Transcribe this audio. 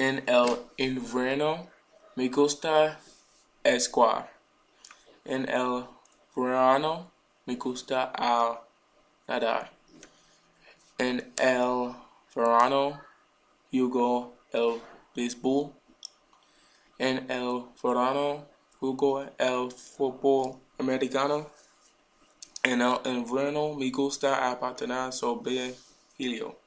En el invierno me gusta esquiar. En el verano me gusta al nadar. En el verano juego el béisbol. En el verano juego el fútbol americano. En el invierno me gusta patinar sobre hielo.